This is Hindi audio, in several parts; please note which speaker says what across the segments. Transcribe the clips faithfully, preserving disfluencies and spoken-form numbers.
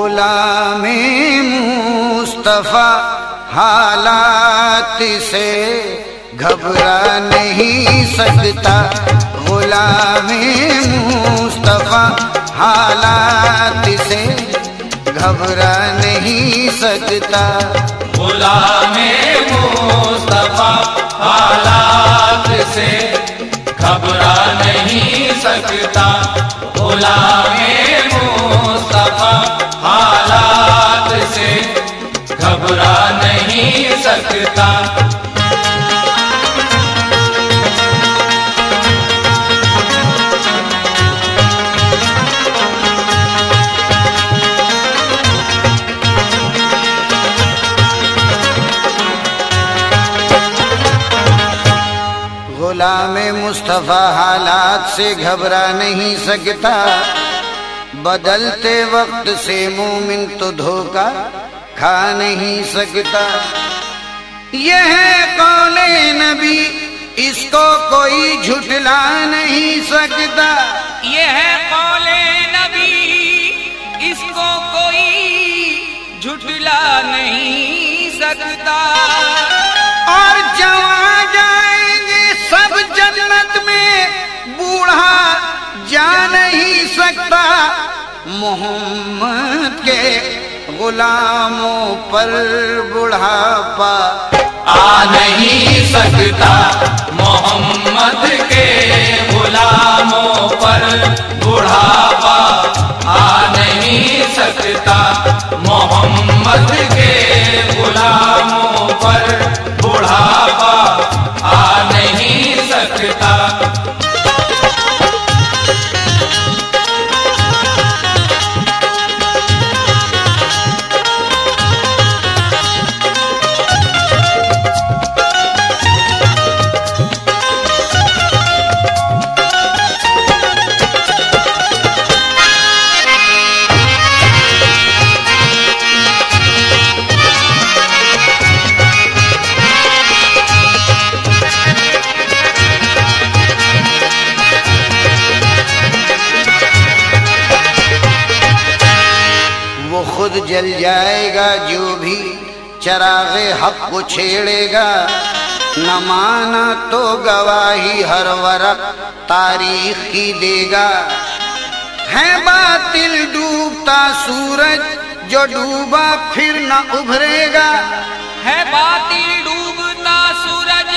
Speaker 1: गुलामे मुस्तफा हालात से घबरा नहीं सकता। गुलामे मुस्तफा हालात से घबरा नहीं सकता।
Speaker 2: गुलामे मुस्तफा हालात से घबरा नहीं सकता। गुलामे मुस्तफा हालात से घबरा नहीं सकता।
Speaker 1: गुलामे मुस्तफा हालात से घबरा नहीं सकता। बदलते वक्त से मोमिन तो धोखा खा नहीं सकता। यह है कौले नबी, इसको कोई झुठला नहीं सकता।
Speaker 3: यह है कौले नबी, इसको कोई झुठला नहीं सकता।
Speaker 1: और जवा जाएंगे सब जन्नत में, बूढ़ा जा नहीं सकता। मोहम्मद के गुलामों पर बुढ़ापा
Speaker 2: आ नहीं सकता। मोहम्मद के गुलामों पर बुढ़ापा आ नहीं सकता। मोहम्मद के गुलामों पर बुढ़ापा आ नहीं सकता।
Speaker 1: खुद जल जाएगा जो भी चरागे हक को छेड़ेगा। न माना तो गवाही हर वरक तारीख की देगा। है बातिल डूबता सूरज जो डूबा फिर न उभरेगा।
Speaker 3: है बातिल डूबता सूरज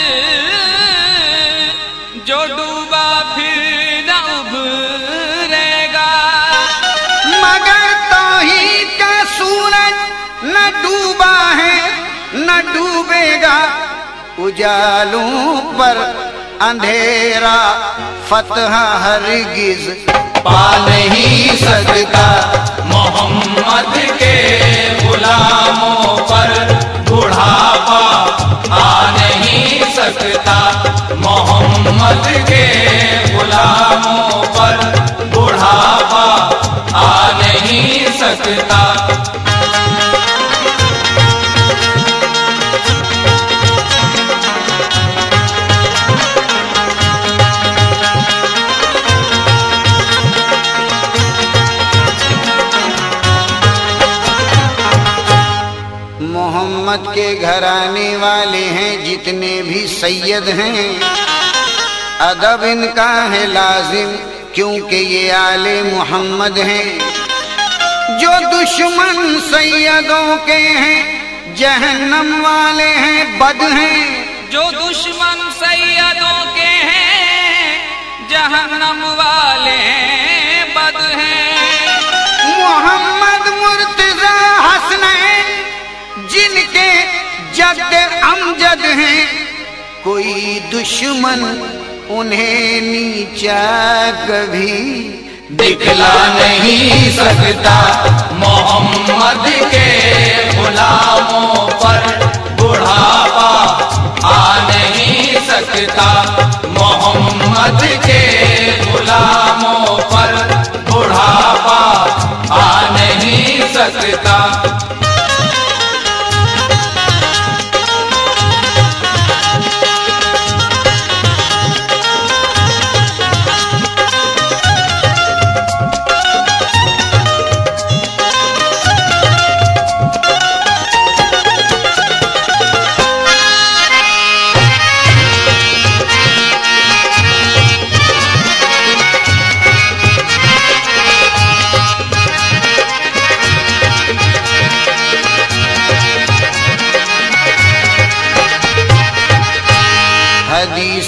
Speaker 3: जो डूबा फिर न उभरेगा।
Speaker 1: मगर तौहीद का सूरज न डूबा है न डूबेगा। उजालों पर अंधेरा फतह हरगिज
Speaker 2: पा नहीं सकता। मोहम्मद के गुलामों पर बुढ़ापा आ नहीं सकता। मोहम्मद के गुलामों पर बुढ़ापा आ नहीं सकता।
Speaker 1: मोहम्मद के घराने वाले हैं जितने भी सैयद हैं। अदब इनका है लाजिम क्योंकि ये आले मोहम्मद हैं। जो दुश्मन सैयदों के हैं जहन्नम वाले हैं बद हैं।
Speaker 3: जो दुश्मन सैयदों के हैं जहन्नम वाले हैं बद हैं।
Speaker 1: मोहम्मद मुर्तजा हसनैन जिनके जद अमजद हैं। कोई दुश्मन उन्हें नीचा कभी
Speaker 2: दिखला नहीं सकता। मोहम्मद के गुलामों पर बुढ़ापा आ नहीं सकता। मोहम्मद के गुलामों पर बुढ़ापा आ नहीं सकता।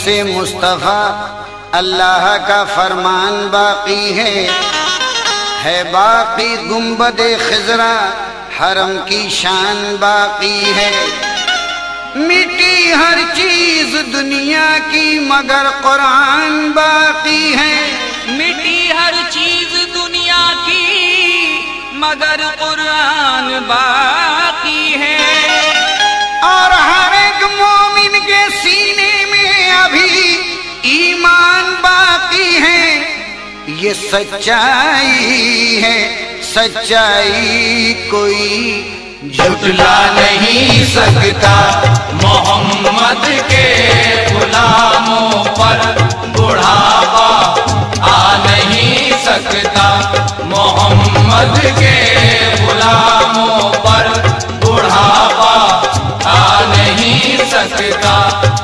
Speaker 1: से मुस्तफ़ा अल्लाह का फरमान बाकी है है बाकी गुंबदे खिजरा हरम की शान बाकी है। मिटी हर चीज दुनिया की मगर कुरान बाकी है।
Speaker 3: मिटी हर चीज दुनिया की मगर कुरान बाकी है।
Speaker 1: और हर एक मोमिन के सीने में अभी ईमान बाकी है। ये सच्चाई है, सच्चाई कोई
Speaker 2: झुटला नहीं सकता। मोहम्मद के गुलामों पर बुढ़ापा आ नहीं सकता। मोहम्मद के गुलामों पर बुढ़ापा आ नहीं सकता।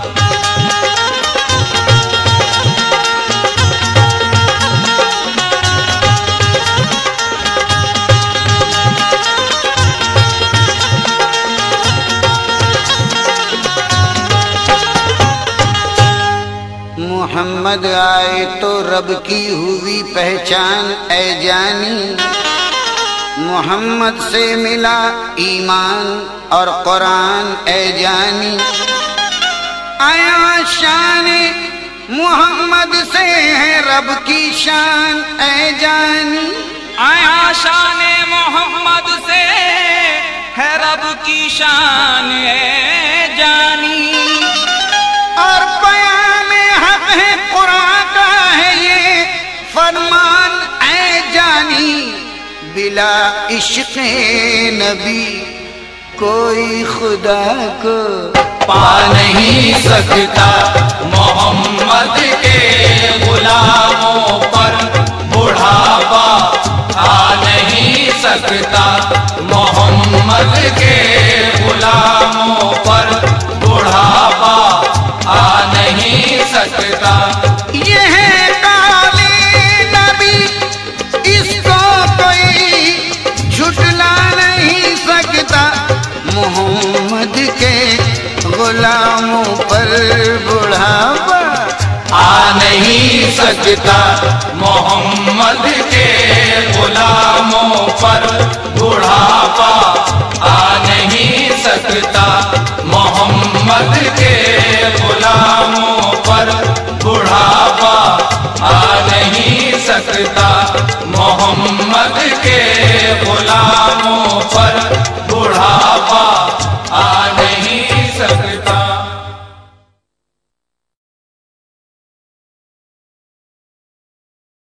Speaker 1: मोहम्मद आए तो रब की हुई पहचान ऐ जानी। मोहम्मद से मिला ईमान और कुरान ऐ जानी। आया शान मोहम्मद से है रब की शान ऐ जानी।
Speaker 3: आया शान मोहम्मद से है रब की शान ऐ जानी।
Speaker 1: और बयान हक है कुरान का है ये फरमान ऐ जानी। बिला इश्क़ नबी कोई खुदा को
Speaker 2: पा नहीं सकता। मोहम्मद के गुलामों पर बुढ़ापा आ नहीं सकता। मोहम्मद के गुलामों पर बुढ़ापा आ नहीं सकता।
Speaker 1: ये है काले नबी, इसको कोई झुटला नहीं सकता। मोहम्मद के गुलामों पर बुढ़ापा
Speaker 2: आ नहीं सकता। मोहम्मद के गुलामों पर बुढ़ापा आ नहीं सकता।